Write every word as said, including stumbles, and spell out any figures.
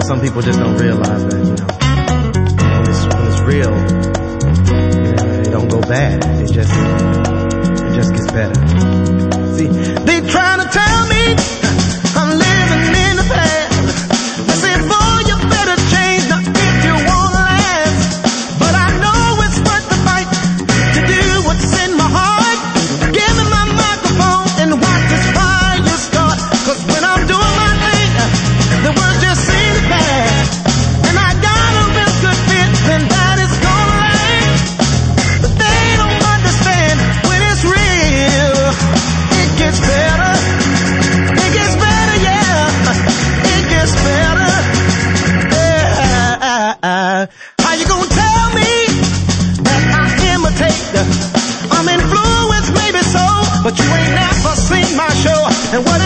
some people just don't realize that, you know, when it's, when it's real, you know, it don't go bad. It just, it just gets better. See, they trying to tell me I'm living in the past. They say, boy, you better change now if you want to last. But I know it's worth the fight to do what's in my heart. Give me my microphone and watch this fire start. Cause when I'm doing my thing, the words just seem to pass. And I got a real good feeling that it's gonna last. But they don't understand when it's real. It gets better. It gets better, yeah. It gets better. Yeah. How you gonna tell me that I imitate? I'm influenced, maybe so, but you ain't never seen my show. And what